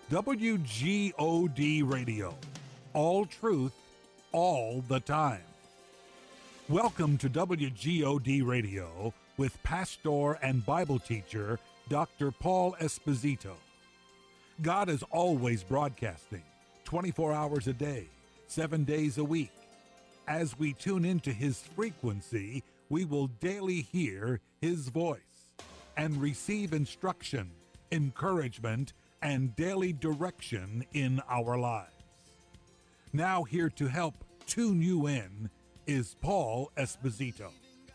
WGOD Radio. All truth, all the time. Welcome to WGOD Radio with pastor and Bible teacher Dr. Paul Esposito. God is always broadcasting 24 hours a day, 7 days a week. As we tune into His frequency, we will daily hear His voice and receive instruction, encouragement, and daily direction in our lives. Now here to help tune you in is Paul Esposito.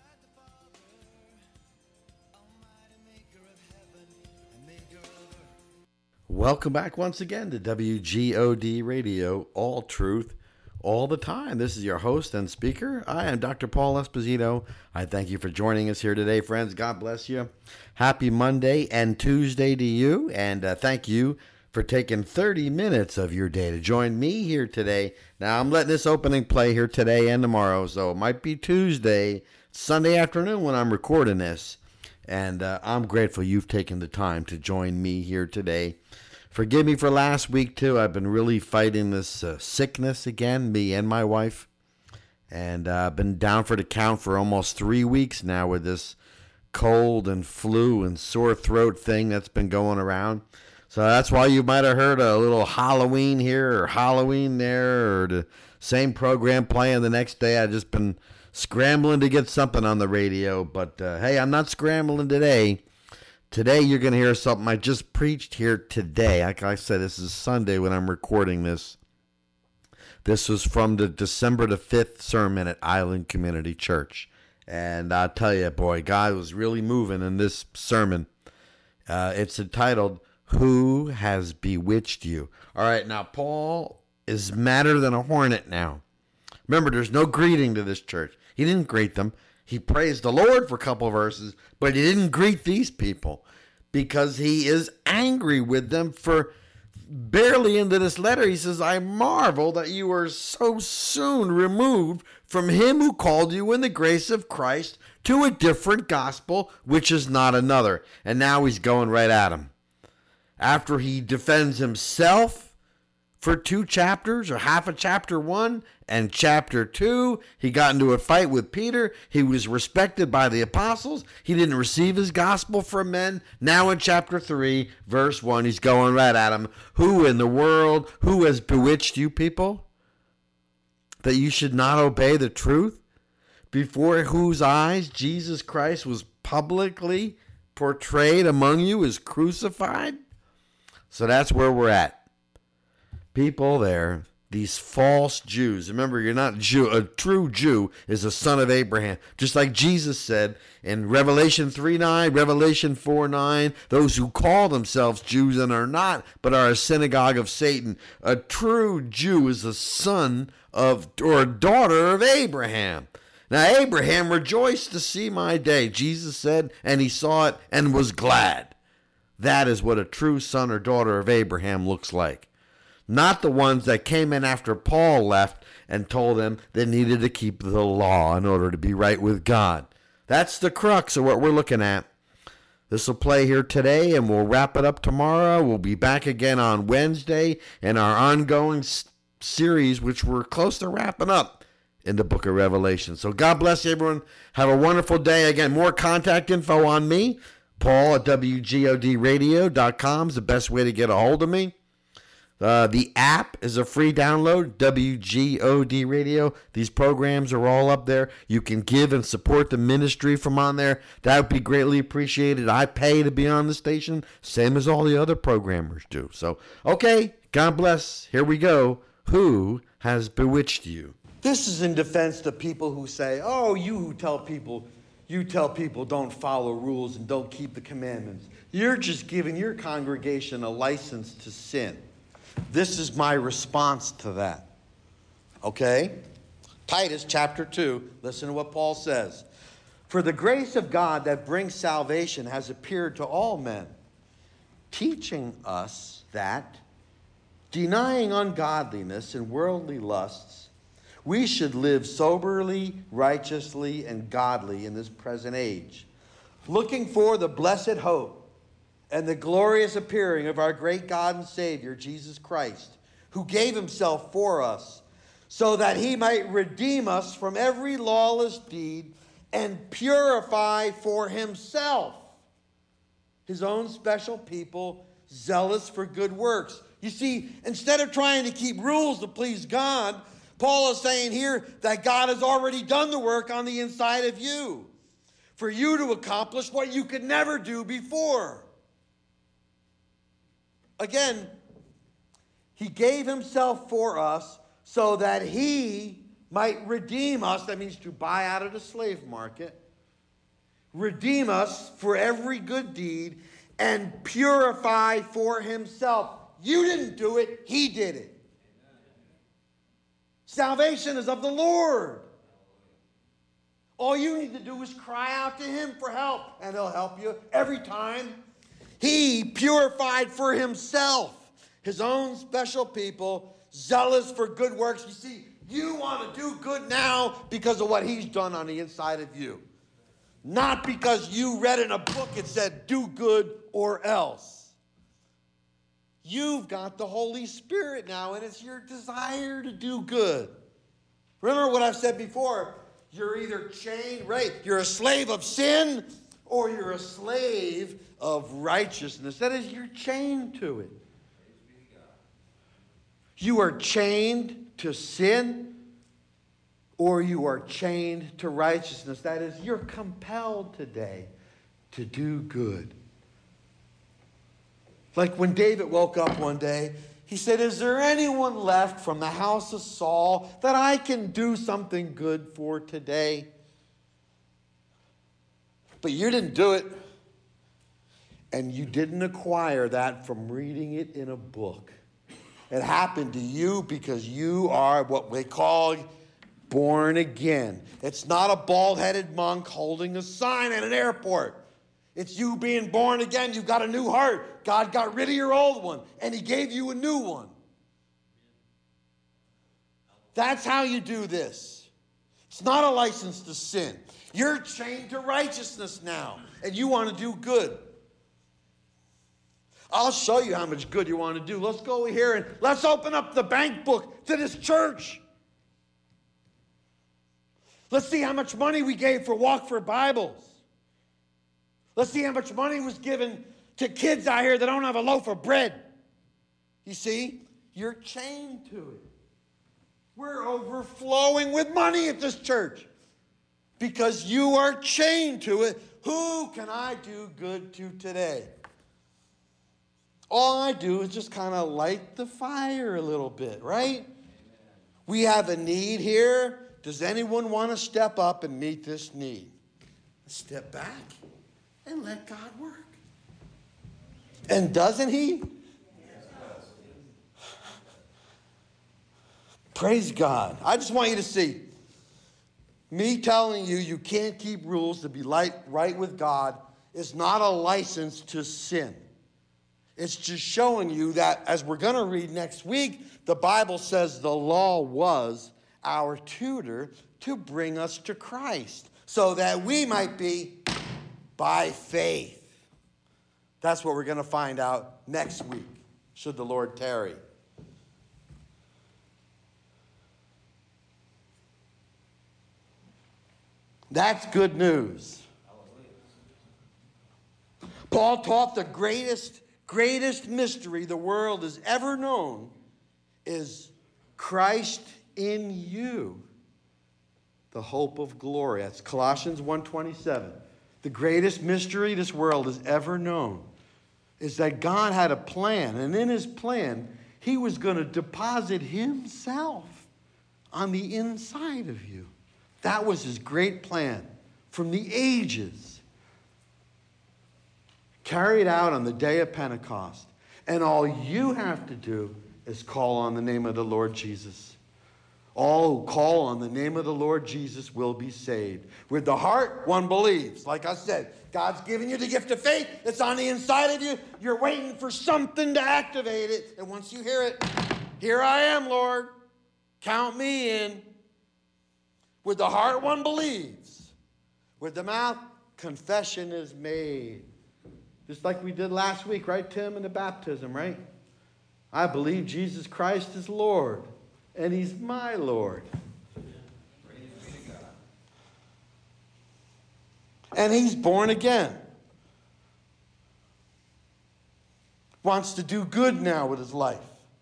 Welcome back once again to WGOD Radio, all truth, all the time. This is your host and speaker. I am Dr. Paul Esposito. I thank you for joining us here today, friends. God bless you. Happy Monday and Tuesday to you, and thank you for taking 30 minutes of your day to join me here today. Now, I'm letting this opening play here today and tomorrow, so it might be Tuesday, Sunday afternoon when I'm recording this, and I'm grateful you've taken the time to join me here today. Forgive me for last week, too. I've been really fighting this sickness again, me and my wife. And I've been down for the count for almost 3 weeks now with this cold and flu and sore throat thing that's been going around. So that's why you might have heard a little Halloween here or Halloween there or the same program playing the next day. I've just been scrambling to get something on the radio. But, hey, I'm not scrambling today. Today, you're going to hear something I just preached here today. Like I said, this is Sunday when I'm recording this. This was from the December the 5th sermon at Island Community Church. And I'll tell you, boy, God was really moving in this sermon. It's entitled, Who Has Bewitched You? All right, now, Paul is madder than a hornet now. Remember, there's no greeting to this church. He didn't greet them. He praised the Lord for a couple of verses, but he didn't greet these people because he is angry with them for barely into this letter. He says, I marvel that you are so soon removed from him who called you in the grace of Christ to a different gospel, which is not another. And now he's going right at him. After he defends himself for 2 chapters or half of chapter 1 and chapter 2, he got into a fight with Peter. He was respected by the apostles. He didn't receive his gospel from men. Now in chapter 3, verse 1, he's going right at him. Who in the world, who has bewitched you people, that you should not obey the truth, before whose eyes Jesus Christ was publicly portrayed among you as crucified? So that's where we're at. People there, these false Jews. Remember, you're not Jew. A true Jew is a son of Abraham. Just like Jesus said in Revelation 3:9, Revelation 4:9, those who call themselves Jews and are not, but are a synagogue of Satan. A true Jew is a son of or a daughter of Abraham. Now, Abraham rejoiced to see my day, Jesus said, and he saw it and was glad. That is what a true son or daughter of Abraham looks like. Not the ones that came in after Paul left and told them they needed to keep the law in order to be right with God. That's the crux of what we're looking at. This will play here today, and we'll wrap it up tomorrow. We'll be back again on Wednesday in our ongoing series, which we're close to wrapping up in the book of Revelation. So God bless you, everyone. Have a wonderful day. Again, more contact info on me. Paul at WGODradio.com is the best way to get a hold of me. The app is a free download, WGOD Radio. These programs are all up there. You can give and support the ministry from on there. That would be greatly appreciated. I pay to be on the station, same as all the other programmers do. So, okay, God bless. Here we go. Who has bewitched you? This is in defense to people who say, oh, you tell people don't follow rules and don't keep the commandments. You're just giving your congregation a license to sin. This is my response to that. Okay? Titus chapter 2, listen to what Paul says. For the grace of God that brings salvation has appeared to all men, teaching us that, denying ungodliness and worldly lusts, we should live soberly, righteously, and godly in this present age, looking for the blessed hope and the glorious appearing of our great God and Savior, Jesus Christ, who gave himself for us, so that he might redeem us from every lawless deed and purify for himself his own special people, zealous for good works. You see, instead of trying to keep rules to please God, Paul is saying here that God has already done the work on the inside of you for you to accomplish what you could never do before. Again, he gave himself for us so that he might redeem us. That means to buy out of the slave market. Redeem us for every good deed and purify for himself. You didn't do it, he did it. Salvation is of the Lord. All you need to do is cry out to him for help, and he'll help you every time. He purified for himself his own special people, zealous for good works. You see, you want to do good now because of what he's done on the inside of you. Not because you read in a book it said, do good or else. You've got the Holy Spirit now, and it's your desire to do good. Remember what I've said before. You're either chained, right? You're a slave of sin, or you're a slave of righteousness. That is, you're chained to it. You are chained to sin, or you are chained to righteousness. That is, you're compelled today to do good. Like when David woke up one day, he said, is there anyone left from the house of Saul that I can do something good for today? But you didn't do it. And you didn't acquire that from reading it in a book. It happened to you because you are what we call born again. It's not a bald-headed monk holding a sign at an airport. It's you being born again. You've got a new heart. God got rid of your old one, and he gave you a new one. That's how you do this. It's not a license to sin. You're chained to righteousness now, and you want to do good. I'll show you how much good you want to do. Let's go over here and let's open up the bank book to this church. Let's see how much money we gave for Walk for Bibles. Let's see how much money was given to kids out here that don't have a loaf of bread. You see, you're chained to it. We're overflowing with money at this church because you are chained to it. Who can I do good to today? All I do is just kind of light the fire a little bit, right? We have a need here. Does anyone want to step up and meet this need? Step back and let God work. And doesn't he? Praise God. I just want you to see, me telling you you can't keep rules to be right with God is not a license to sin. It's just showing you that, as we're going to read next week, the Bible says the law was our tutor to bring us to Christ so that we might be by faith. That's what we're going to find out next week, should the Lord tarry. That's good news. Paul taught the greatest mystery the world has ever known is Christ in you, the hope of glory. That's Colossians 1:27. The greatest mystery this world has ever known is that God had a plan, and in his plan, he was going to deposit himself on the inside of you. That was his great plan from the ages, carried out on the day of Pentecost. And all you have to do is call on the name of the Lord Jesus. All who call on the name of the Lord Jesus will be saved. With the heart, one believes. Like I said, God's given you the gift of faith. It's on the inside of you. You're waiting for something to activate it. And once you hear it, here I am, Lord. Count me in. With the heart, one believes. With the mouth, confession is made. Just like we did last week, right, Tim, in the baptism, right? I believe Jesus Christ is Lord, and He's my Lord. And he's born again. Wants to do good now with his life.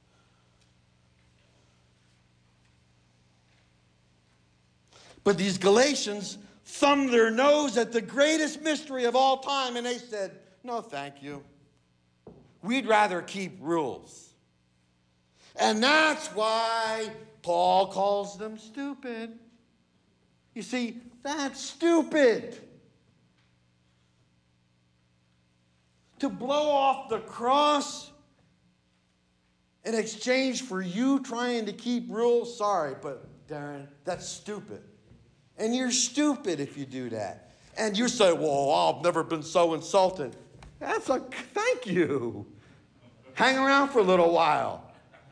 But these Galatians thumbed their nose at the greatest mystery of all time, and they said, no, thank you. We'd rather keep rules. And that's why Paul calls them stupid. You see, that's stupid. To blow off the cross in exchange for you trying to keep rules, sorry, but Darren, that's stupid. And you're stupid if you do that. And you say, well, I've never been so insulted. That's like, thank you. Hang around for a little while.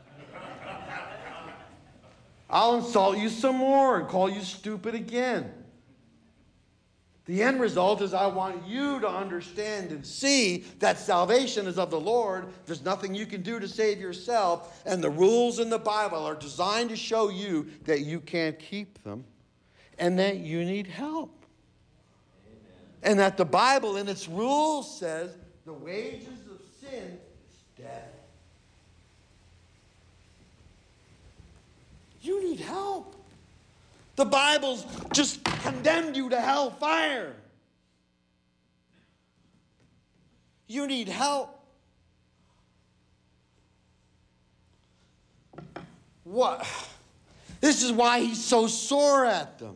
I'll insult you some more and call you stupid again. The end result is I want you to understand and see that salvation is of the Lord. There's nothing you can do to save yourself. And the rules in the Bible are designed to show you that you can't keep them and that you need help. Amen. And that the Bible in its rules says the wages of sin is death. You need help. The Bible's just condemned you to hellfire. You need help. What? This is why he's so sore at them.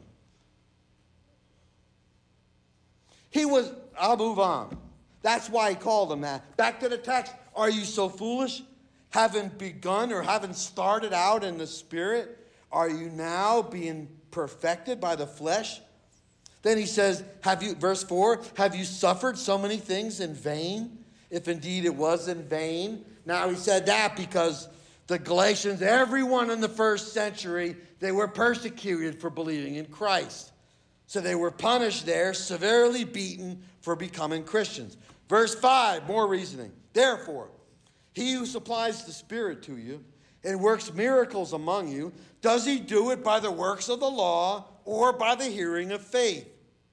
I'll move on. That's why he called them that. Back to the text. Are you so foolish? Haven't begun or haven't started out in the Spirit? Are you now being perfected by the flesh? Then he says, verse 4, have you suffered so many things in vain? If indeed it was in vain. Now he said that because the Galatians, everyone in the first century, they were persecuted for believing in Christ. So they were punished there, severely beaten for becoming Christians. Verse 5, more reasoning. Therefore, he who supplies the Spirit to you and works miracles among you, does he do it by the works of the law or by the hearing of faith?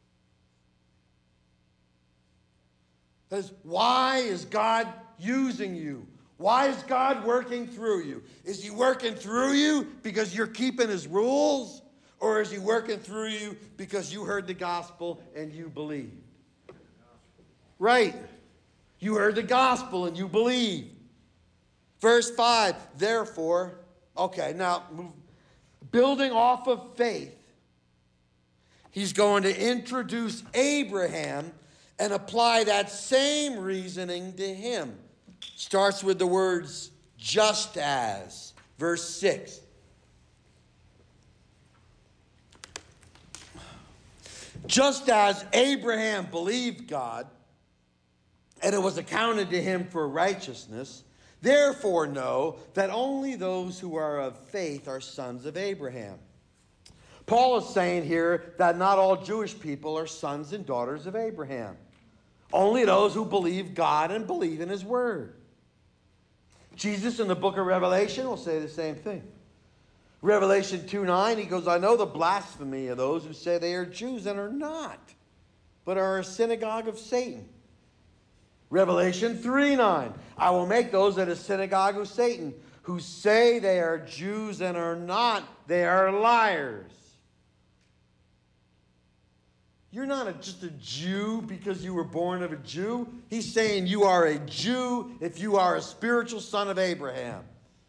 That is, why is God using you? Why is God working through you? Is he working through you because you're keeping his rules? Or is he working through you because you heard the gospel and you believed? Right. You heard the gospel and you believed. Verse 5, therefore, okay, now building off of faith, he's going to introduce Abraham and apply that same reasoning to him. Starts with the words, just as. Verse 6. Just as Abraham believed God, and it was accounted to him for righteousness, therefore know that only those who are of faith are sons of Abraham. Paul is saying here that not all Jewish people are sons and daughters of Abraham. Only those who believe God and believe in his word. Jesus in the book of Revelation will say the same thing. Revelation 2:9, he goes, I know the blasphemy of those who say they are Jews and are not, but are a synagogue of Satan. Revelation 3:9, I will make those at a synagogue of Satan who say they are Jews and are not, they are liars. You're not just a Jew because you were born of a Jew. He's saying you are a Jew if you are a spiritual son of Abraham.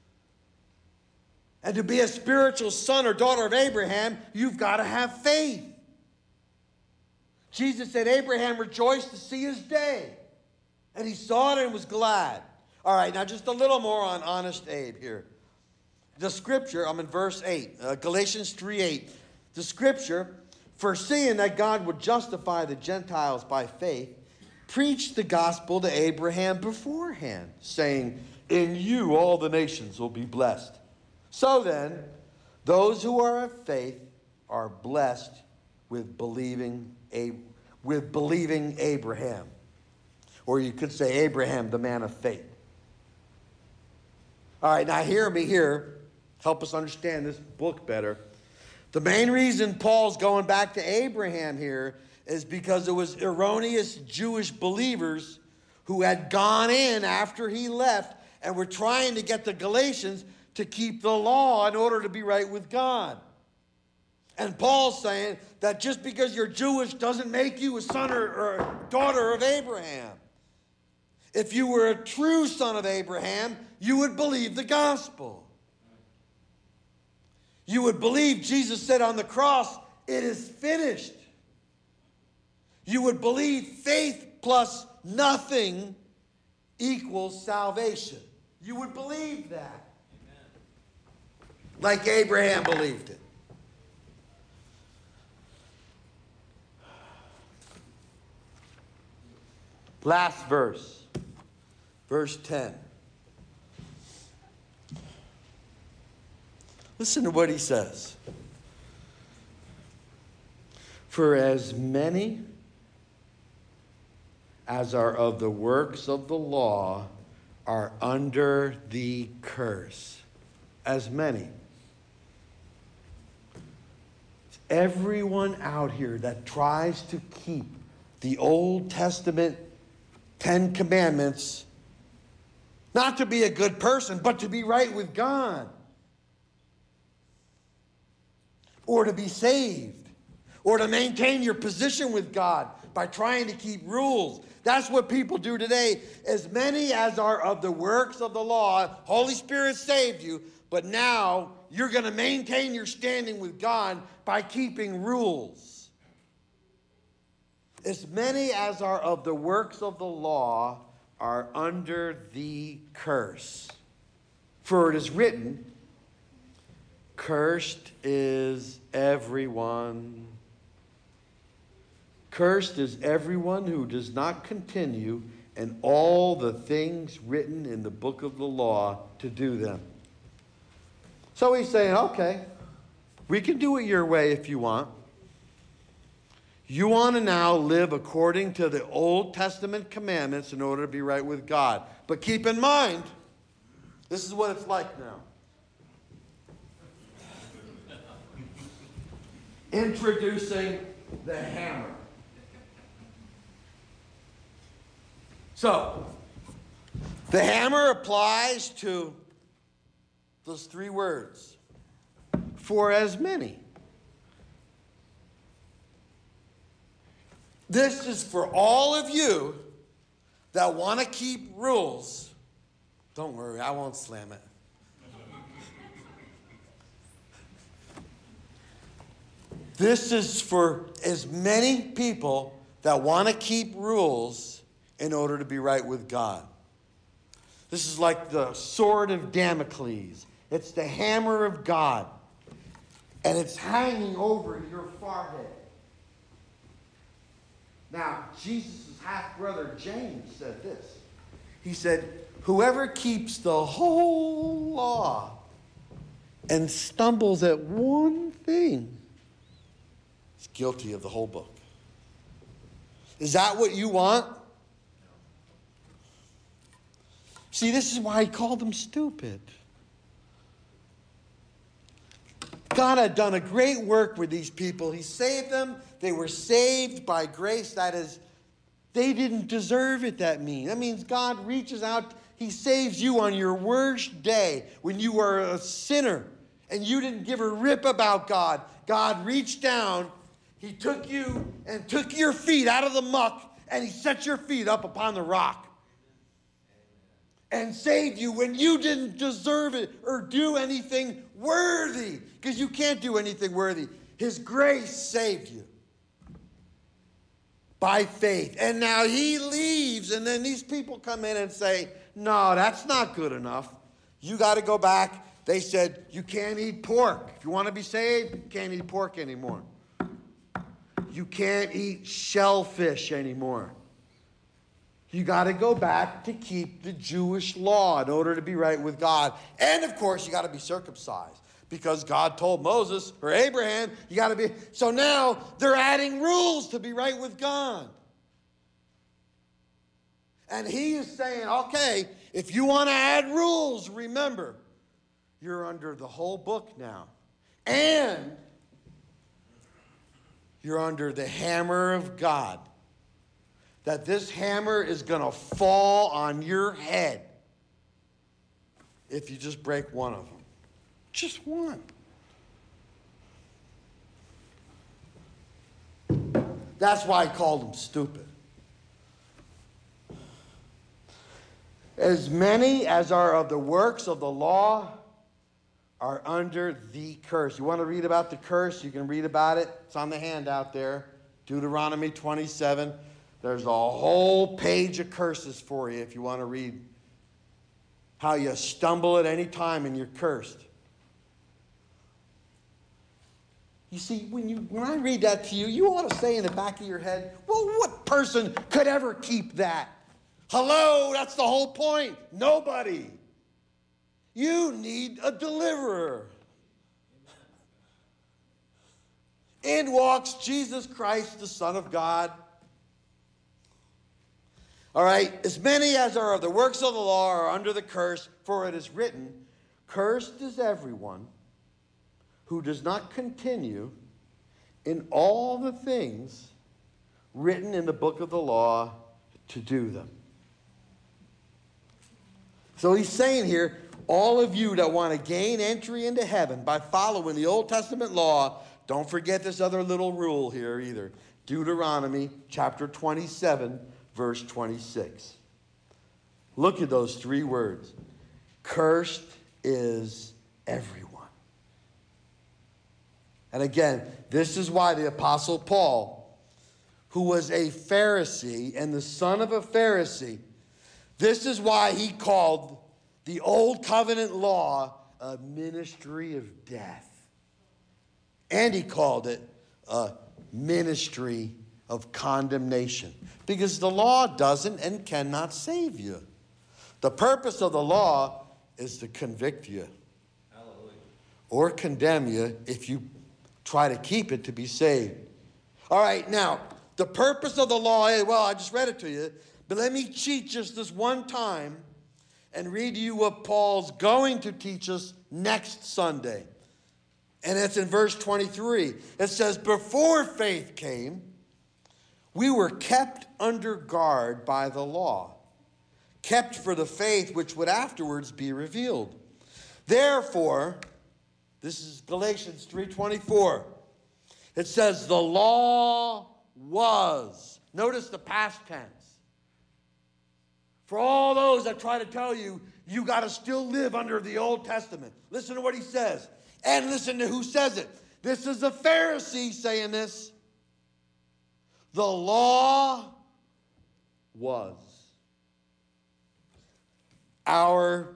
And to be a spiritual son or daughter of Abraham, you've got to have faith. Jesus said Abraham rejoiced to see his day. And he saw it and was glad. All right, now just a little more on Honest Abe here. The scripture, I'm in verse 8, Galatians 3:8. The scripture, foreseeing that God would justify the Gentiles by faith, preached the gospel to Abraham beforehand, saying, in you all the nations will be blessed. So then, those who are of faith are blessed with believing Abraham. Or you could say Abraham, the man of faith. All right, now hear me here. Help us understand this book better. The main reason Paul's going back to Abraham here is because it was erroneous Jewish believers who had gone in after he left and were trying to get the Galatians to keep the law in order to be right with God. And Paul's saying that just because you're Jewish doesn't make you a son or daughter of Abraham. If you were a true son of Abraham, you would believe the gospel. You would believe Jesus said on the cross, "It is finished." You would believe faith plus nothing equals salvation. You would believe that. Amen. Like Abraham believed it. Last verse. Verse 10. Listen to what he says. For as many as are of the works of the law are under the curse. As many. Everyone out here that tries to keep the Old Testament 10 Commandments, not to be a good person, but to be right with God, or to be saved, or to maintain your position with God by trying to keep rules. That's what people do today. As many as are of the works of the law, Holy Spirit saved you, but now you're going to maintain your standing with God by keeping rules. As many as are of the works of the law are under the curse. For it is written, cursed is everyone. Cursed is everyone who does not continue in all the things written in the book of the law to do them. So he's saying, okay, we can do it your way if you want. You want to now live according to the Old Testament commandments in order to be right with God. But keep in mind, this is what it's like now. Introducing the hammer. So, the hammer applies to those three words. For as many. This is for all of you that want to keep rules. Don't worry, I won't slam it. This is for as many people that want to keep rules in order to be right with God. This is like the sword of Damocles. It's the hammer of God. And it's hanging over your forehead. Now, Jesus' half-brother James said this. He said, whoever keeps the whole law and stumbles at one thing is guilty of the whole book. Is that what you want? See, this is why he called them stupid. God had done a great work with these people. He saved them. They were saved by grace. That is, they didn't deserve it, that means. That means God reaches out. He saves you on your worst day when you are a sinner and you didn't give a rip about God. God reached down. He took you and took your feet out of the muck and he set your feet up upon the rock and saved you when you didn't deserve it or do anything worthy, because you can't do anything worthy. His grace saved you by faith. And now he leaves, and then these people come in and say, no, that's not good enough. You got to go back. They said, you can't eat pork. If you want to be saved, you can't eat pork anymore. You can't eat shellfish anymore. You got to go back to keep the Jewish law in order to be right with God. And, of course, you got to be circumcised because God told Moses or Abraham, you got to be. So now they're adding rules to be right with God. And he is saying, okay, if you want to add rules, remember, you're under the whole book now. And you're under the hammer of God. That this hammer is going to fall on your head if you just break one of them. Just one. That's why I called him stupid. As many as are of the works of the law are under the curse. You want to read about the curse? You can read about it. It's on the handout there. Deuteronomy 27. There's a whole page of curses for you if you want to read how you stumble at any time and you're cursed. You see, when I read that to you, you ought to say in the back of your head, well, what person could ever keep that? Hello, that's the whole point. Nobody. You need a deliverer. In walks Jesus Christ, the Son of God. All right, as many as are of the works of the law are under the curse, for it is written, cursed is everyone who does not continue in all the things written in the book of the law to do them. So he's saying here, all of you that want to gain entry into heaven by following the Old Testament law, don't forget this other little rule here either. Deuteronomy chapter 27, verse 26. Look at those three words. Cursed is everyone. And again, this is why the Apostle Paul, who was a Pharisee and the son of a Pharisee, this is why he called the Old Covenant law a ministry of death. And he called it a ministry of condemnation. Because the law doesn't and cannot save you. The purpose of the law is to convict you. Hallelujah. Or condemn you if you try to keep it to be saved. All right, now, the purpose of the law is, well, I just read it to you, but let me cheat just this one time and read to you what Paul's going to teach us next Sunday. And it's in verse 23. It says, before faith came, we were kept under guard by the law, kept for the faith which would afterwards be revealed. Therefore, this is Galatians 3:24. It says, the law was. Notice the past tense. For all those that try to tell you, you got to still live under the Old Testament. Listen to what he says. And listen to who says it. This is a Pharisee saying this. The law was. Our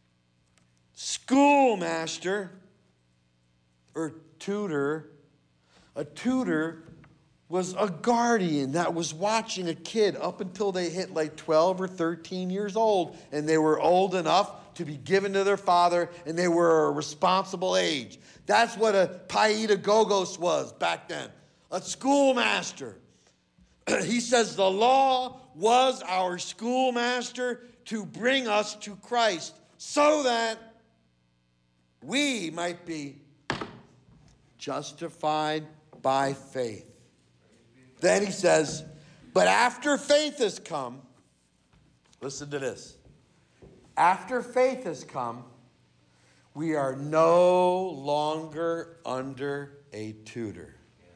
schoolmaster or tutor, a tutor was a guardian that was watching a kid up until they hit like 12 or 13 years old, and they were old enough to be given to their father, and they were a responsible age. That's what a paedagogos was back then, a schoolmaster. He says the law was our schoolmaster to bring us to Christ so that we might be justified by faith. Then he says, but after faith has come, listen to this. After faith has come, we are no longer under a tutor.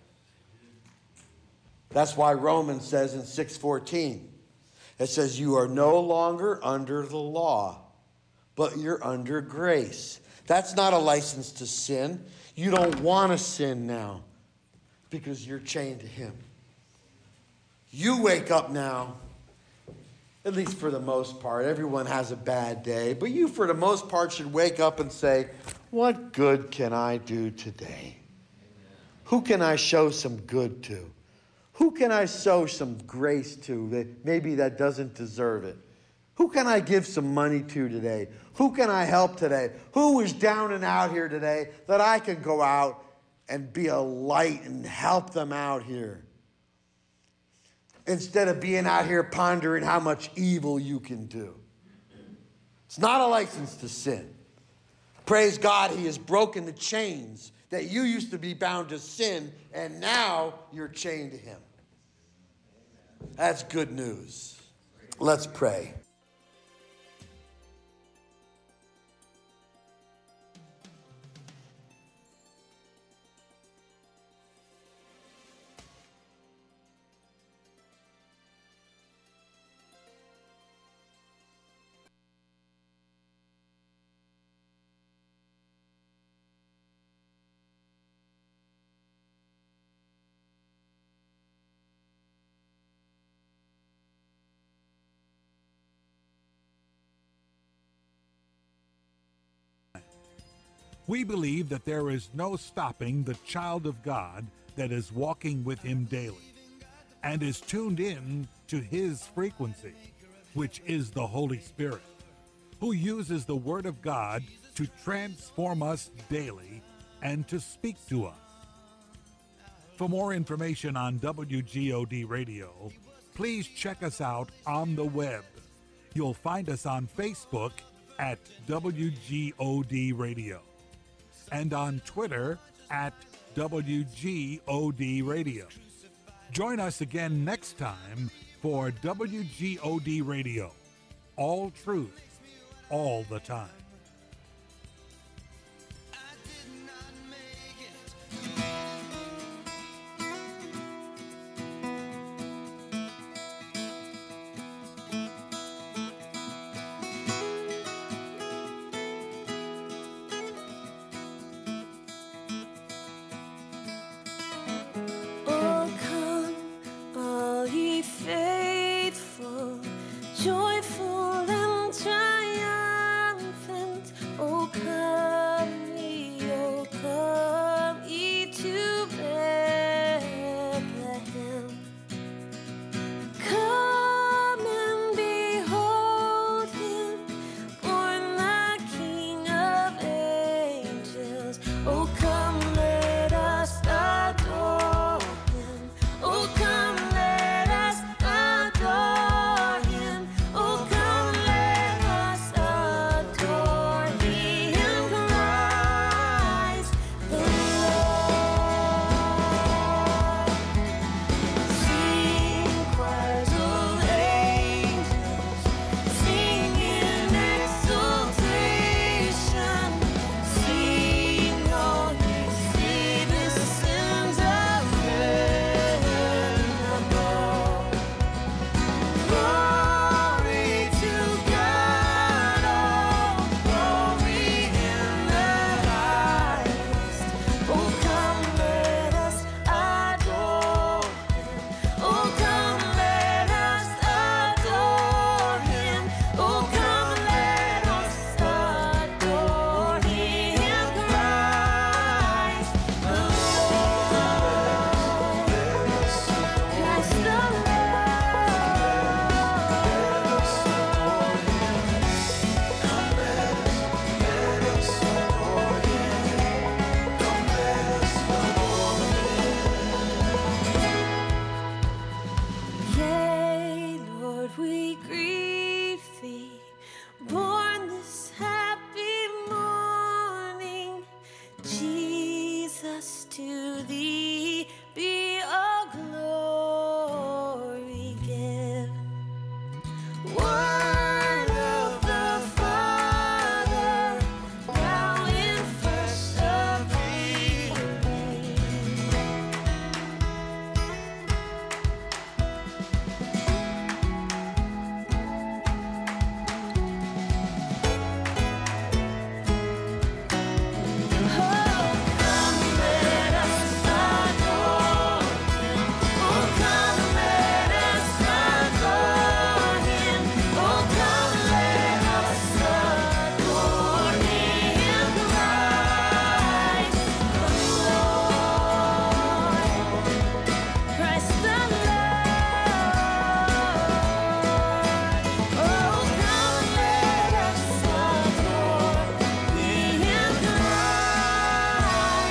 That's why Romans says in 6:14, it says you are no longer under the law, but you're under grace. That's not a license to sin. You don't want to sin now because you're chained to him. You wake up now, at least for the most part. Everyone has a bad day, but you, for the most part, should wake up and say, what good can I do today? Who can I show some good to? Who can I show some grace to that maybe that doesn't deserve it? Who can I give some money to today? Who can I help today? Who is down and out here today that I can go out and be a light and help them out here? instead of being out here pondering how much evil you can do. It's not a license to sin. Praise God, he has broken the chains that you used to be bound to sin, and now you're chained to him. That's good news. Let's pray. We believe that there is no stopping the child of God that is walking with him daily and is tuned in to his frequency, which is the Holy Spirit, who uses the Word of God to transform us daily and to speak to us. For more information on WGOD Radio, please check us out on the web. You'll find us on Facebook at WGOD Radio and on Twitter at WGOD Radio. Join us again next time for WGOD Radio. All truth, all the time. To thee be